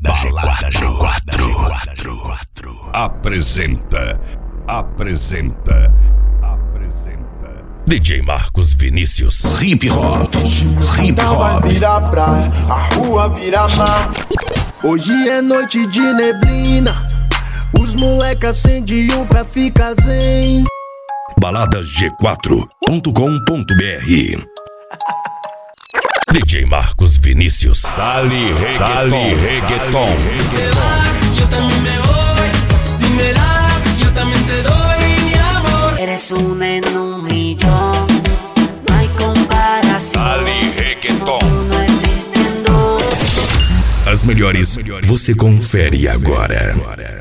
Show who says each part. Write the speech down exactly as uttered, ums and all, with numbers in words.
Speaker 1: Balada G quatro. Apresenta. Apresenta. Apresenta. D J Marcos Vinícius. Hip Hop. Hip Hop.
Speaker 2: Vai virar praia, a rua vira mar. Hoje é noite de neblina. Os moleque acende um pra ficar zen.
Speaker 1: balada g quatro ponto com ponto b r. D J Marcos Vinícius. Dali reggaeton. Dali reggaeton.
Speaker 3: Yo también me voy. Si me das, yo también te doy, mi amor.
Speaker 4: Eres un en un millón. No hay comparación.
Speaker 1: Dali reggaeton.
Speaker 4: No existen dos.
Speaker 1: As melhores você confere agora.